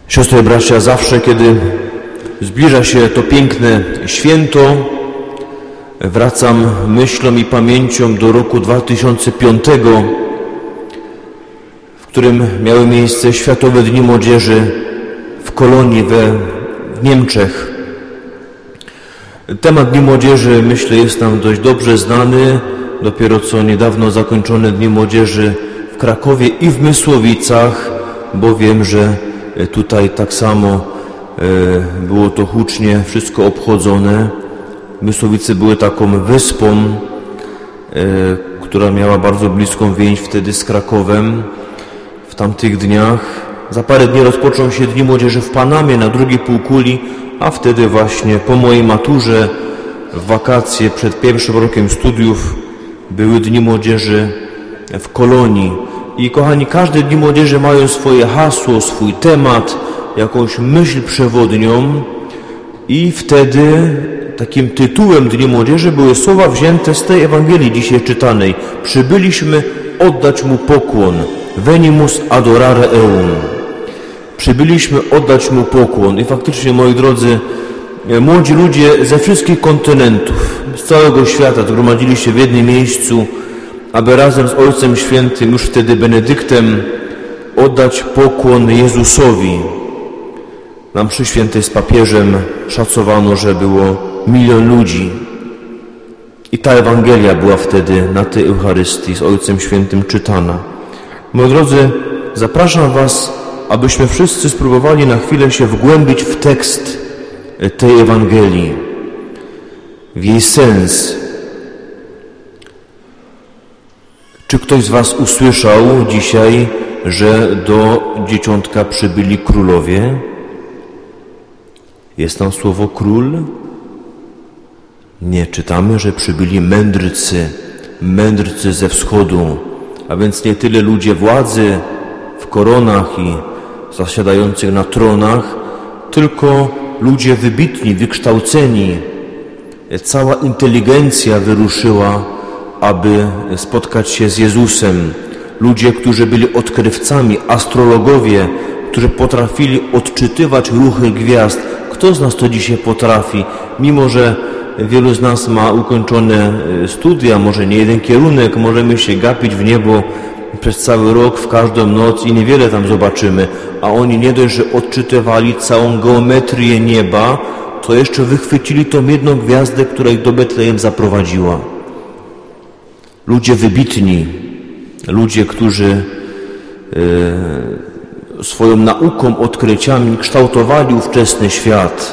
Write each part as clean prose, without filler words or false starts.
Siostry i bracia, zawsze kiedy zbliża się to piękne święto, wracam myślą i pamięcią do roku 2005, w którym miały miejsce Światowe Dni Młodzieży w Kolonii w Niemczech. Temat Dni Młodzieży, myślę, jest nam dość dobrze znany. Dopiero co niedawno zakończone Dni Młodzieży w Krakowie i w Mysłowicach, bo wiem, że tutaj tak samo było to hucznie wszystko obchodzone. Mysłowice były taką wyspą, która miała bardzo bliską więź wtedy z Krakowem w tamtych dniach. Za parę dni rozpoczną się Dni Młodzieży w Panamie na drugiej półkuli, a wtedy właśnie po mojej maturze, w wakacje przed pierwszym rokiem studiów były Dni Młodzieży w Kolonii. I kochani, każde Dni Młodzieży mają swoje hasło, swój temat, jakąś myśl przewodnią i wtedy takim tytułem Dni Młodzieży były słowa wzięte z tej Ewangelii dzisiaj czytanej. Przybyliśmy oddać Mu pokłon. Venimus adorare eum. Przybyliśmy oddać Mu pokłon. I faktycznie, moi drodzy, młodzi ludzie ze wszystkich kontynentów, z całego świata zgromadzili się w jednym miejscu, aby razem z Ojcem Świętym, już wtedy Benedyktem, oddać pokłon Jezusowi. Na mszy świętej z papieżem szacowano, że było 1 000 000 ludzi. I ta Ewangelia była wtedy na tej Eucharystii z Ojcem Świętym czytana. Moi drodzy, zapraszam Was, abyśmy wszyscy spróbowali na chwilę się wgłębić w tekst tej Ewangelii, w jej sens. Czy ktoś z Was usłyszał dzisiaj, że do dzieciątka przybyli królowie? Jest tam słowo król? Nie, czytamy, że przybyli mędrcy ze wschodu, a więc nie tyle ludzie władzy w koronach i zasiadających na tronach, tylko ludzie wybitni, wykształceni. Cała inteligencja wyruszyła, aby spotkać się z Jezusem. Ludzie, którzy byli odkrywcami, astrologowie, którzy potrafili odczytywać ruchy gwiazd. Kto z nas to dzisiaj potrafi? Mimo że wielu z nas ma ukończone studia, może nie jeden kierunek, możemy się gapić w niebo przez cały rok, w każdą noc i niewiele tam zobaczymy. A oni nie dość, że odczytywali całą geometrię nieba, to jeszcze wychwycili tą jedną gwiazdę, która ich do Betlejem zaprowadziła. Ludzie wybitni, ludzie, którzy swoją nauką, odkryciami kształtowali ówczesny świat.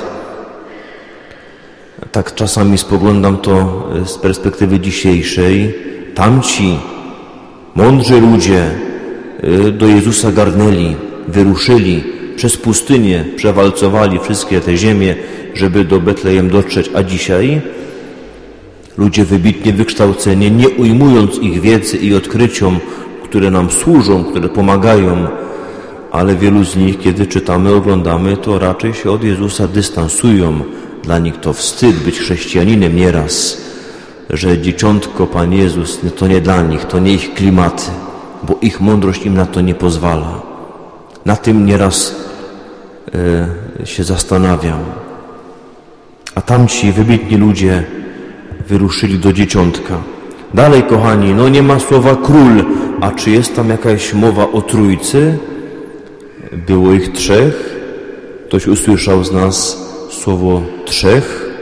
Tak czasami spoglądam to z perspektywy dzisiejszej. Tamci mądrzy ludzie do Jezusa garnęli, wyruszyli przez pustynię, przewalcowali wszystkie te ziemie, żeby do Betlejem dotrzeć. A dzisiaj ludzie wybitnie wykształceni, nie ujmując ich wiedzy i odkryciom, które nam służą, które pomagają, ale wielu z nich, kiedy czytamy, oglądamy, to raczej się od Jezusa dystansują. Dla nich to wstyd być chrześcijaninem nieraz, że dzieciątko, Pan Jezus, to nie dla nich, to nie ich klimaty, bo ich mądrość im na to nie pozwala. Na tym nieraz się zastanawiam. A tamci wybitni ludzie wyruszyli do dzieciątka. Dalej, kochani, nie ma słowa król, a czy jest tam jakaś mowa o trójcy? Było ich 3. Ktoś usłyszał z nas słowo 3?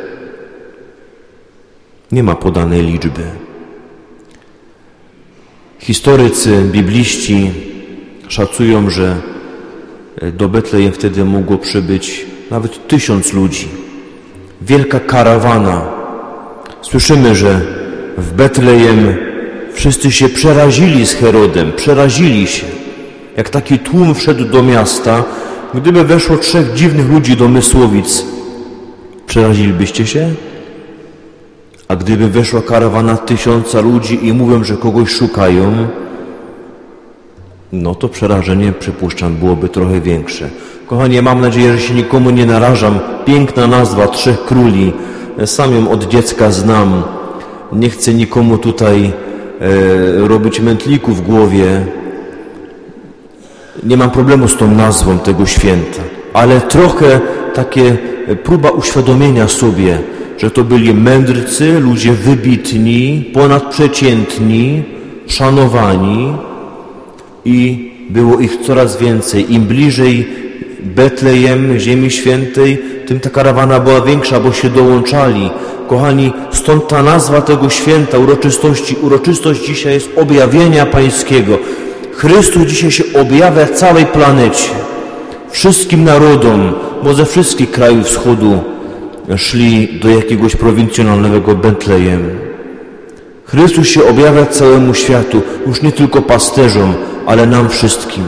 Nie ma podanej liczby. Historycy, bibliści szacują, że do Betlejem wtedy mogło przybyć nawet 1000 ludzi. Wielka karawana. Słyszymy, że w Betlejem wszyscy się przerazili z Herodem, przerazili się. Jak taki tłum wszedł do miasta, gdyby weszło 3 dziwnych ludzi do Mysłowic, przerazilibyście się? A gdyby weszła karawana 1000 ludzi i mówią, że kogoś szukają, to przerażenie, przypuszczam, byłoby trochę większe. Kochani, mam nadzieję, że się nikomu nie narażam. Piękna nazwa 3 króli. Sam ją od dziecka znam. Nie chcę nikomu tutaj robić mętliku w głowie. Nie mam problemu z tą nazwą tego święta. ale trochę takie próba uświadomienia sobie, że to byli mędrcy, ludzie wybitni, ponadprzeciętni, szanowani i było ich coraz więcej. Im bliżej Betlejem, Ziemi Świętej, tym ta karawana była większa, bo się dołączali. Kochani, stąd ta nazwa tego święta, uroczystości. Uroczystość dzisiaj jest objawienia Pańskiego. Chrystus dzisiaj się objawia całej planecie, wszystkim narodom, bo ze wszystkich krajów wschodu szli do jakiegoś prowincjonalnego Betlejem. Chrystus się objawia całemu światu, już nie tylko pasterzom, ale nam wszystkim.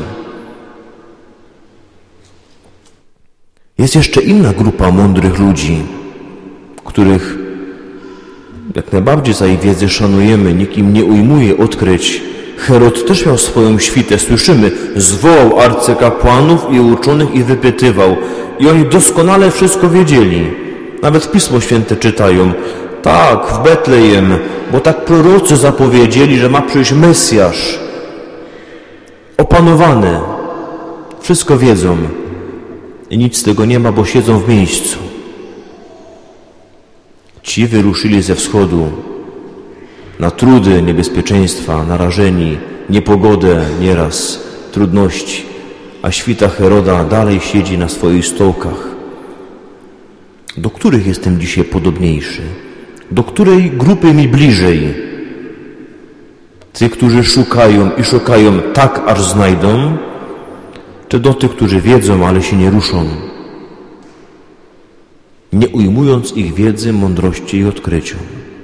Jest jeszcze inna grupa mądrych ludzi, których jak najbardziej za ich wiedzę szanujemy, nikt im nie ujmuje odkryć. Herod też miał swoją świtę, słyszymy, zwołał arcykapłanów i uczonych i wypytywał. I oni doskonale wszystko wiedzieli. Nawet Pismo Święte czytają. Tak, w Betlejem, bo tak prorocy zapowiedzieli, że ma przyjść Mesjasz. Opanowane. Wszystko wiedzą. I nic z tego nie ma, bo siedzą w miejscu. Ci wyruszyli ze wschodu na trudy, niebezpieczeństwa, narażeni, niepogodę nieraz, trudności, a świta Heroda dalej siedzi na swoich stołkach. Do których jestem dzisiaj podobniejszy? Do której grupy mi bliżej? Tych, którzy szukają i szukają tak, aż znajdą, czy do tych, którzy wiedzą, ale się nie ruszą, nie ujmując ich wiedzy, mądrości i odkryciom?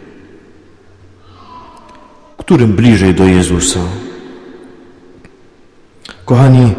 Którym bliżej do Jezusa? Kochani,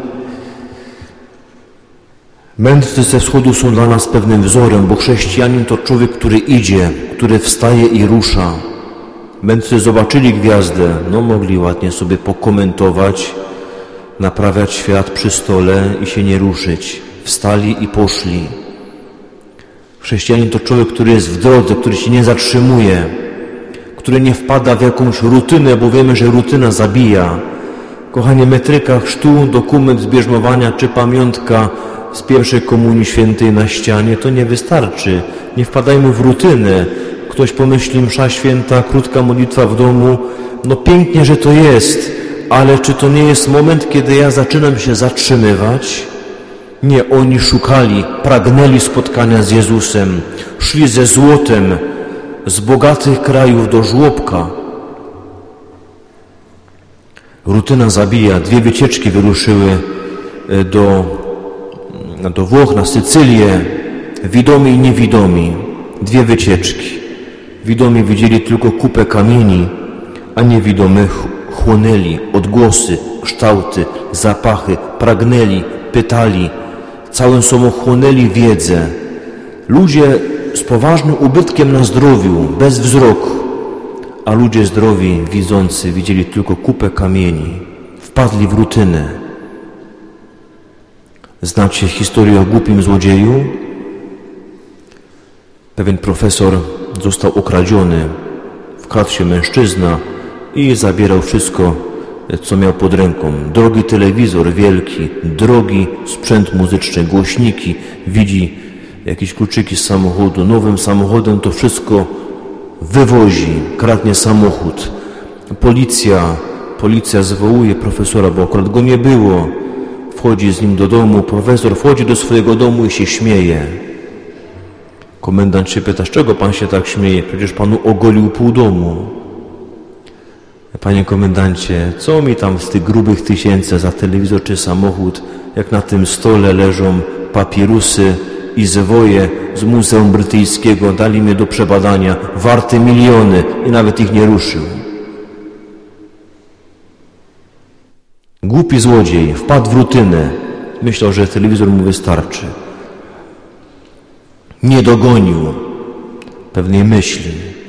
mędrcy ze wschodu są dla nas pewnym wzorem, bo chrześcijanin to człowiek, który idzie, który wstaje i rusza. Mędrcy zobaczyli gwiazdę, mogli ładnie sobie pokomentować, naprawiać świat przy stole i się nie ruszyć. Wstali i poszli. Chrześcijanin to człowiek, który jest w drodze, który się nie zatrzymuje, który nie wpada w jakąś rutynę, bo wiemy, że rutyna zabija. Kochanie, metryka chrztu, dokument zbierzmowania czy pamiątka z pierwszej komunii świętej na ścianie, to nie wystarczy. Nie wpadajmy w rutynę. Ktoś pomyśli, msza święta, krótka modlitwa w domu. Pięknie, że to jest, ale czy to nie jest moment, kiedy ja zaczynam się zatrzymywać? Nie, oni szukali, pragnęli spotkania z Jezusem. Szli ze złotem z bogatych krajów do żłobka. Rutyna zabija. 2 wycieczki wyruszyły do Włoch, na Sycylię. Widomi i niewidomi. 2 wycieczki. Widomi widzieli tylko kupę kamieni, a niewidomych chłonęli odgłosy, kształty, zapachy, pragnęli, pytali, całym sobą chłonęli wiedzę. Ludzie z poważnym ubytkiem na zdrowiu, bez wzroku, a ludzie zdrowi, widzący, widzieli tylko kupę kamieni. Wpadli w rutynę. Znacie historię o głupim złodzieju? Pewien profesor został okradziony. Wkradł się mężczyzna i zabierał wszystko, co miał pod ręką. Drogi telewizor wielki, drogi sprzęt muzyczny, głośniki. Widzi jakieś kluczyki z samochodu. Nowym samochodem to wszystko wywozi, kradnie samochód. Policja zwołuje profesora, bo akurat go nie było. Wchodzi z nim do domu. Profesor wchodzi do swojego domu i się śmieje. Komendant się pyta, z czego pan się tak śmieje? Przecież panu ogolił pół domu. Panie komendancie, co mi tam z tych grubych tysięcy za telewizor czy samochód, jak na tym stole leżą papirusy i zwoje z Muzeum Brytyjskiego, dali mnie do przebadania, warte miliony i nawet ich nie ruszył. Głupi złodziej wpadł w rutynę. Myślał, że telewizor mu wystarczy. Nie dogonił pewnej myśli.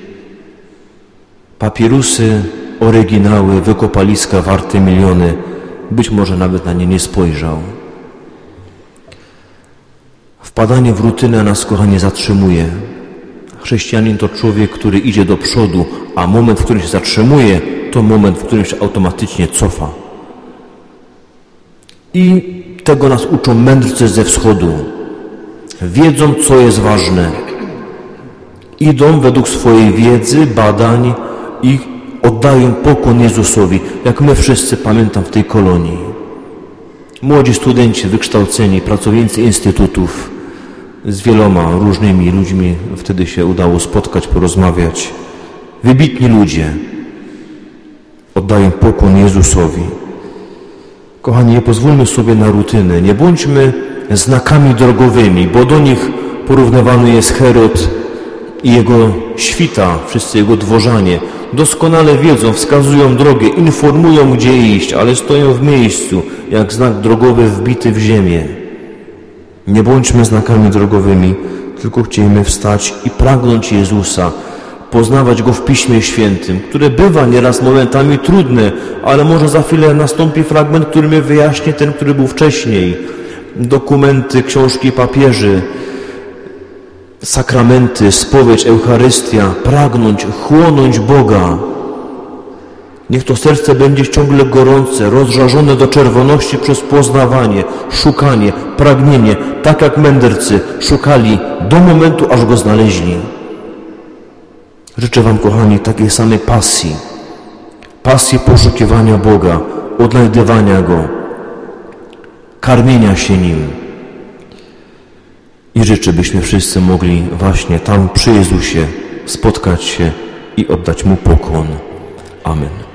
Papirusy, oryginały, wykopaliska warte miliony. Być może nawet na nie nie spojrzał. Wpadanie w rutynę nas, kochanie, zatrzymuje. Chrześcijanin to człowiek, który idzie do przodu, a moment, w którym się zatrzymuje, to moment, w którym się automatycznie cofa. I tego nas uczą mędrcy ze wschodu. Wiedzą, co jest ważne. Idą według swojej wiedzy, badań i oddają pokłon Jezusowi, jak my wszyscy, pamiętam, w tej kolonii. Młodzi studenci, wykształceni, pracownicy instytutów, z wieloma różnymi ludźmi wtedy się udało spotkać, porozmawiać. Wybitni ludzie oddają pokłon Jezusowi. Kochani, nie pozwólmy sobie na rutynę, nie bądźmy znakami drogowymi, bo do nich porównywany jest Herod i jego świta, wszyscy jego dworzanie. Doskonale wiedzą, wskazują drogę, informują, gdzie iść, ale stoją w miejscu, jak znak drogowy wbity w ziemię. Nie bądźmy znakami drogowymi, tylko chciejmy wstać i pragnąć Jezusa, poznawać Go w Piśmie Świętym, które bywa nieraz momentami trudne, ale może za chwilę nastąpi fragment, który mi wyjaśni ten, który był wcześniej. Dokumenty, książki papieży, sakramenty, spowiedź, Eucharystia, pragnąć, chłonąć Boga. Niech to serce będzie ciągle gorące, rozżarzone do czerwoności przez poznawanie, szukanie, pragnienie, tak jak mędrcy szukali do momentu, aż Go znaleźli. Życzę Wam, kochani, takiej samej pasji poszukiwania Boga, odnajdywania Go, karmienia się Nim. I życzę, byśmy wszyscy mogli właśnie tam przy Jezusie spotkać się i oddać Mu pokłon. Amen.